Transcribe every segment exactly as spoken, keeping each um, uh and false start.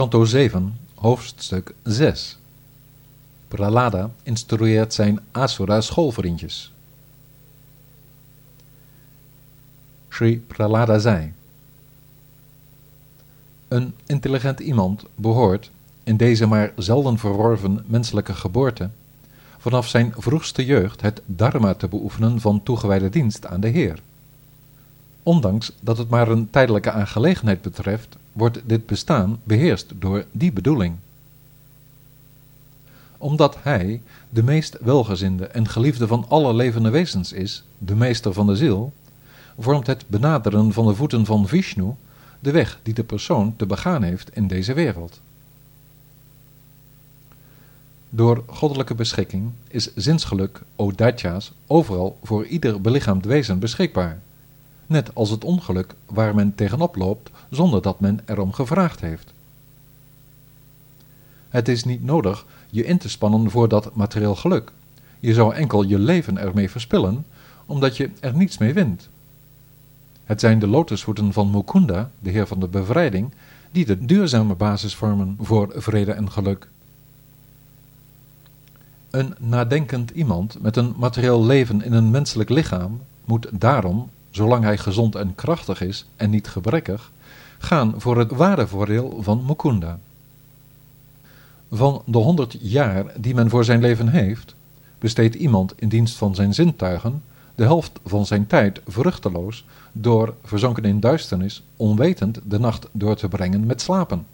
Kanto zeven, hoofdstuk zes. Prahlada instrueert zijn Asura schoolvriendjes. Sri Prahlada zei: een intelligent iemand behoort, in deze maar zelden verworven menselijke geboorte, vanaf zijn vroegste jeugd het dharma te beoefenen van toegewijde dienst aan de Heer. Ondanks dat het maar een tijdelijke aangelegenheid betreft, wordt dit bestaan beheerst door die bedoeling. Omdat hij de meest welgezinde en geliefde van alle levende wezens is, de meester van de ziel, vormt het benaderen van de voeten van Vishnu de weg die de persoon te begaan heeft in deze wereld. Door goddelijke beschikking is zinsgeluk, o Daitya's, overal voor ieder belichaamd wezen beschikbaar, net als het ongeluk waar men tegenop loopt zonder dat men erom gevraagd heeft. Het is niet nodig je in te spannen voor dat materieel geluk. Je zou enkel je leven ermee verspillen, omdat je er niets mee wint. Het zijn de lotusvoeten van Mukunda, de Heer van de bevrijding, die de duurzame basis vormen voor vrede en geluk. Een nadenkend iemand met een materieel leven in een menselijk lichaam moet daarom, zolang hij gezond en krachtig is en niet gebrekkig, gaan voor het ware voordeel van Mukunda. Van de honderd jaar die men voor zijn leven heeft, besteedt iemand in dienst van zijn zintuigen de helft van zijn tijd vruchteloos door, verzonken in duisternis, onwetend de nacht door te brengen met slapen.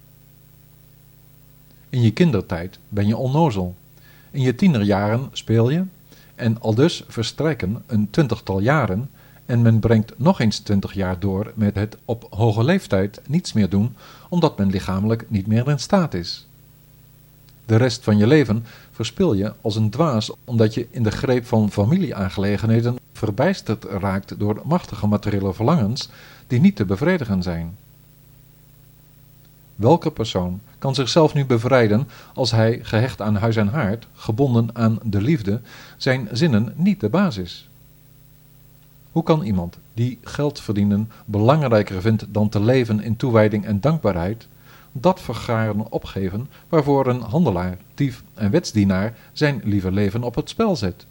In je kindertijd ben je onnozel. In je tienerjaren speel je, en aldus verstrijken een twintigtal jaren, en men brengt nog eens twintig jaar door met het op hoge leeftijd niets meer doen, omdat men lichamelijk niet meer in staat is. De rest van je leven verspil je als een dwaas, omdat je in de greep van familieaangelegenheden verbijsterd raakt door machtige materiële verlangens die niet te bevredigen zijn. Welke persoon kan zichzelf nu bevrijden als hij, gehecht aan huis en haard, gebonden aan de liefde, zijn zinnen niet de baas is? Hoe kan iemand die geld verdienen belangrijker vindt dan te leven in toewijding en dankbaarheid, dat vergaren opgeven waarvoor een handelaar, dief en wetsdienaar zijn lieve leven op het spel zet?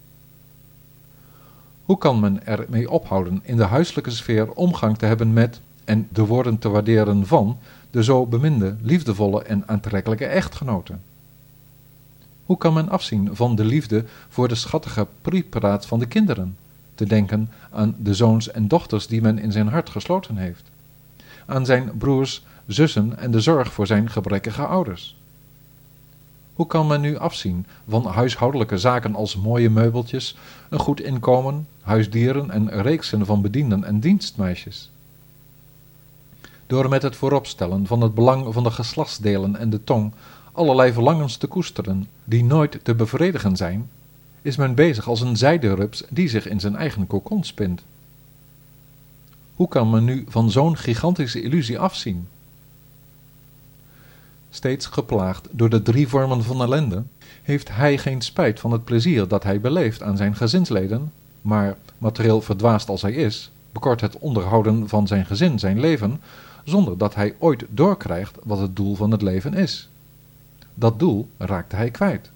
Hoe kan men ermee ophouden in de huiselijke sfeer omgang te hebben met en de woorden te waarderen van de zo beminde, liefdevolle en aantrekkelijke echtgenote? Hoe kan men afzien van de liefde voor de schattige priepraat van de kinderen, te denken aan de zoons en dochters die men in zijn hart gesloten heeft, aan zijn broers, zussen en de zorg voor zijn gebrekkige ouders? Hoe kan men nu afzien van huishoudelijke zaken als mooie meubeltjes, een goed inkomen, huisdieren en reeksen van bedienden en dienstmeisjes? Door met het vooropstellen van het belang van de geslachtsdelen en de tong allerlei verlangens te koesteren die nooit te bevredigen zijn, is men bezig als een zijderups die zich in zijn eigen kokon spint. Hoe kan men nu van zo'n gigantische illusie afzien? Steeds geplaagd door de drie vormen van ellende, heeft hij geen spijt van het plezier dat hij beleeft aan zijn gezinsleden, maar, materieel verdwaasd als hij is, bekort het onderhouden van zijn gezin zijn leven, zonder dat hij ooit doorkrijgt wat het doel van het leven is. Dat doel raakte hij kwijt.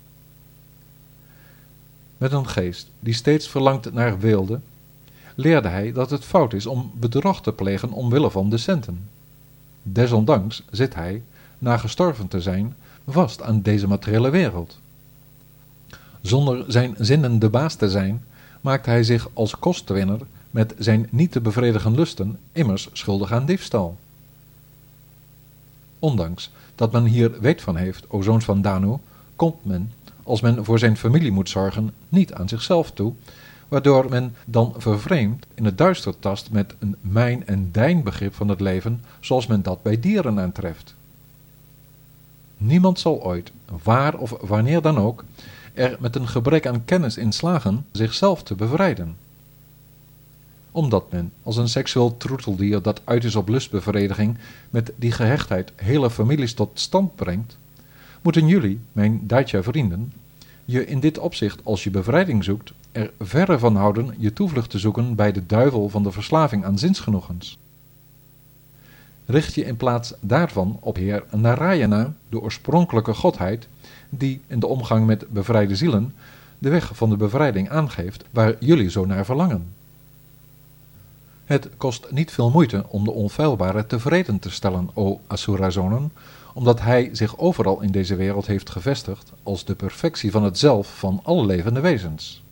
Met een geest die steeds verlangt naar weelde, leerde hij dat het fout is om bedrog te plegen omwille van de centen. Desondanks zit hij, na gestorven te zijn, vast aan deze materiële wereld. Zonder zijn zinnen de baas te zijn, maakt hij zich als kostwinner met zijn niet te bevredigen lusten immers schuldig aan diefstal. Ondanks dat men hier weet van heeft, o zoons van Danu, komt men, als men voor zijn familie moet zorgen, niet aan zichzelf toe, waardoor men dan vervreemd in het duister tast met een mijn- en dijn-begrip van het leven, zoals men dat bij dieren aantreft. Niemand zal ooit, waar of wanneer dan ook, er met een gebrek aan kennis in slagen zichzelf te bevrijden. Omdat men, als een seksueel troeteldier dat uit is op lustbevrediging, met die gehechtheid hele families tot stand brengt, moeten jullie, mijn Daitya-vrienden, je in dit opzicht, als je bevrijding zoekt, er verre van houden je toevlucht te zoeken bij de duivel van de verslaving aan zinsgenoegens. richt je in plaats daarvan op Heer Narayana, de oorspronkelijke godheid, die in de omgang met bevrijde zielen de weg van de bevrijding aangeeft waar jullie zo naar verlangen. Het kost niet veel moeite om de onfeilbare tevreden te stellen, o Asura-zonen, omdat hij zich overal in deze wereld heeft gevestigd als de perfectie van het zelf van alle levende wezens.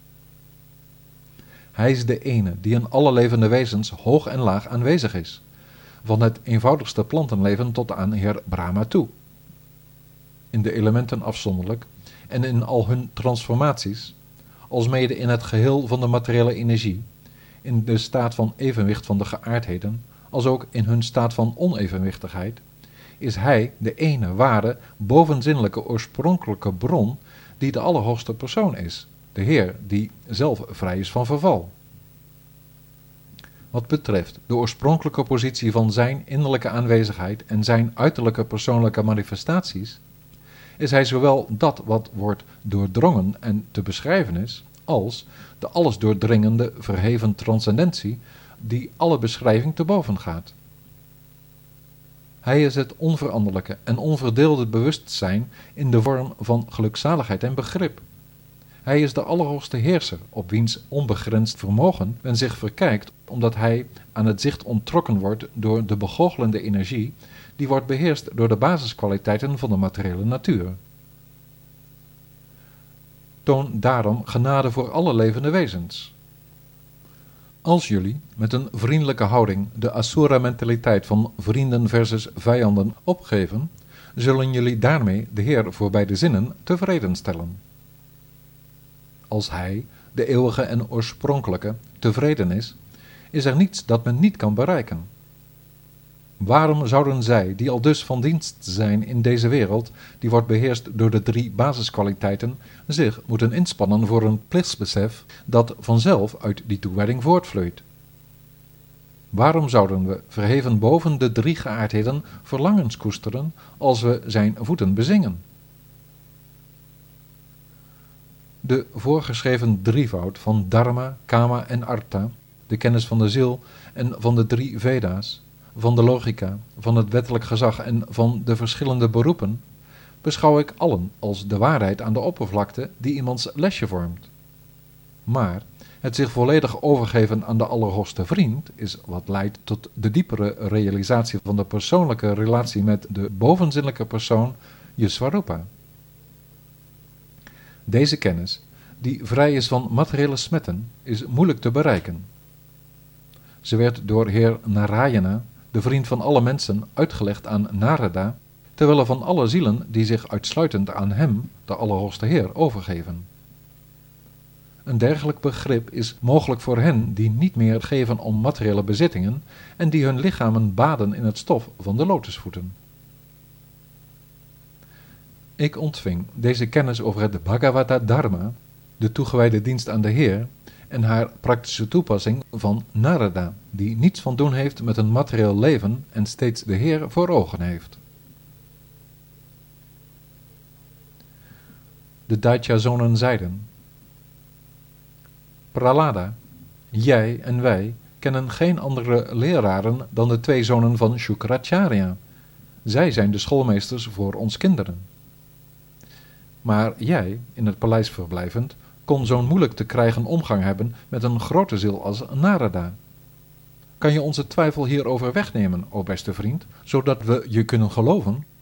Hij is de ene die in alle levende wezens hoog en laag aanwezig is, van het eenvoudigste plantenleven tot aan Heer Brahma toe. In de elementen afzonderlijk en in al hun transformaties, alsmede in het geheel van de materiële energie, in de staat van evenwicht van de geaardheden, als ook in hun staat van onevenwichtigheid, is hij de ene ware, bovenzinnelijke oorspronkelijke bron die de allerhoogste persoon is, de Heer die zelf vrij is van verval. Wat betreft de oorspronkelijke positie van zijn innerlijke aanwezigheid en zijn uiterlijke persoonlijke manifestaties, is hij zowel dat wat wordt doordrongen en te beschrijven is, als de alles doordringende verheven transcendentie die alle beschrijving te boven gaat. Hij is het onveranderlijke en onverdeelde bewustzijn in de vorm van gelukzaligheid en begrip. Hij is de allerhoogste heerser, op wiens onbegrensd vermogen men zich verkijkt, omdat hij aan het zicht onttrokken wordt door de begoochelende energie, die wordt beheerst door de basiskwaliteiten van de materiële natuur. Toon daarom genade voor alle levende wezens. Als jullie met een vriendelijke houding de Asura-mentaliteit van vrienden versus vijanden opgeven, zullen jullie daarmee de Heer voor beide zinnen tevreden stellen. Als hij, de eeuwige en oorspronkelijke, tevreden is, is er niets dat men niet kan bereiken. Waarom zouden zij, die al dus van dienst zijn in deze wereld, die wordt beheerst door de drie basiskwaliteiten, zich moeten inspannen voor een plichtsbesef dat vanzelf uit die toewijding voortvloeit? Waarom zouden we, verheven boven de drie geaardheden, verlangens koesteren als we zijn voeten bezingen? De voorgeschreven drievoud van dharma, kama en artha, de kennis van de ziel en van de drie Veda's, van de logica, van het wettelijk gezag en van de verschillende beroepen, beschouw ik allen als de waarheid aan de oppervlakte die iemands lesje vormt. Maar het zich volledig overgeven aan de allerhoogste vriend is wat leidt tot de diepere realisatie van de persoonlijke relatie met de bovenzinnelijke persoon, je Swarupa. Deze kennis, die vrij is van materiële smetten, is moeilijk te bereiken. Ze werd door Heer Narayana, de vriend van alle mensen, uitgelegd aan Narada, terwille van alle zielen die zich uitsluitend aan hem, de Allerhoogste Heer, overgeven. Een dergelijk begrip is mogelijk voor hen die niet meer geven om materiële bezittingen en die hun lichamen baden in het stof van de lotusvoeten. Ik ontving deze kennis over het Bhagavata Dharma, de toegewijde dienst aan de Heer, en haar praktische toepassing van Narada, die niets van doen heeft met een materieel leven en steeds de Heer voor ogen heeft. De Daitya-zonen zeiden: Prahlada, jij en wij kennen geen andere leraren dan de twee zonen van Shukracharya. Zij zijn de schoolmeesters voor ons kinderen. Maar jij, in het paleis verblijvend, kon zo'n moeilijk te krijgen omgang hebben met een grote ziel als Narada. Kan je onze twijfel hierover wegnemen, o beste vriend, zodat we je kunnen geloven?